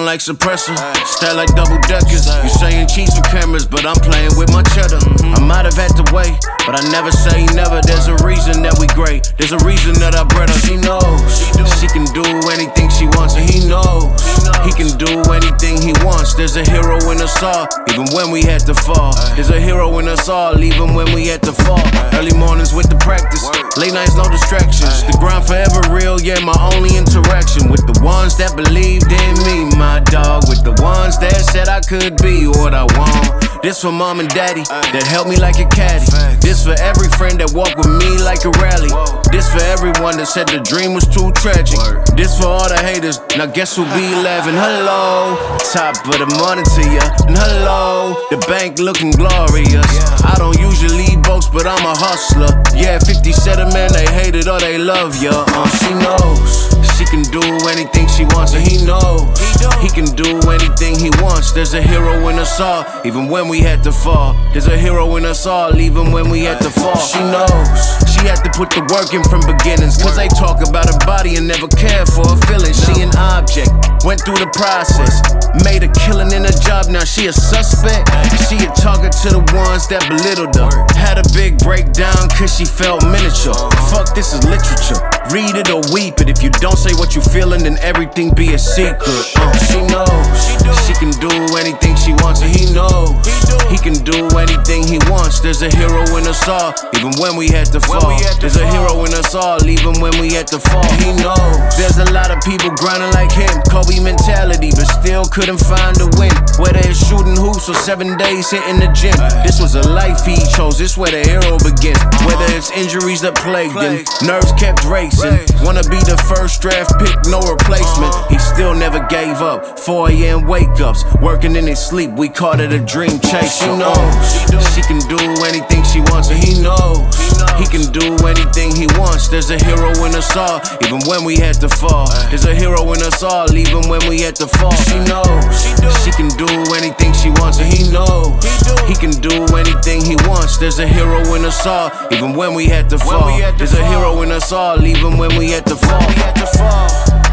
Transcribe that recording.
like suppressor. Style like double deckers. You saying cheese for cameras, but I'm playing with my cheddar. I might have had to wait, but I never say never. There's a reason that we great. There's a reason that I bred her. She knows she can do anything she wants, and he knows he can do anything he wants. There's a hero in us all, even when we had to fall. There's a hero in us all, even when we had to fall. Early mornings with the practice, late nights, no distractions. The grind forever real, yeah, my only interaction with the ones that believed in me, my dog. With the ones that said I could be what I want. This for mom and daddy that helped me like a caddy. This for every friend that walked with me like a rally. This for everyone that said the dream was too tragic. This for all the haters, now guess who'll be laughing? Hello, top of the morning to ya. And hello, the bank looking glorious. I don't usually boast, but I'm a hustler. Yeah, 50 said it, man, they hate it or they love ya. She knows she can do anything she wants, and he knows he can do anything he wants. There's a hero in us all, even when we had to fall. There's a hero in us all, even when we had to fall. She knows she had to put the work in from beginnings, cause they talk about her body and never care for her feelings. She an object, went through the process, made a killing in her job, now she a suspect. She a target to the ones that belittled her. Had a big breakdown cause she felt miniature. Fuck, this is literature, read it or weep it. If you don't say what you feeling, then everything be a secret. She knows she can do anything she wants, and he knows he can do anything he wants. There's a hero in us all, even when we had to fall. There's a hero in us all, even when we had to fall. He knows there's a lot of people grinding like him, Kobe mentality, but still couldn't find a win. Whether it's shooting hoops or 7 days hitting the gym, this was a life he chose, this where the hero begins. Whether it's injuries that plagued him, nerves kept racing, wanna be the first draft pick, no replacement. He still never gave up, 4 a.m. wake-ups, working in his sleep, we called it a dream chase. She knows she can do anything she wants, and he knows he can do anything he wants. There's a hero in us all, even when we had to fall. There's a hero in us all, even when we had to fall. She knows she can do anything she wants, and he knows he can do anything he wants. There's a hero in us all, even when we had to fall. There's a hero in us all, even when we had to fall.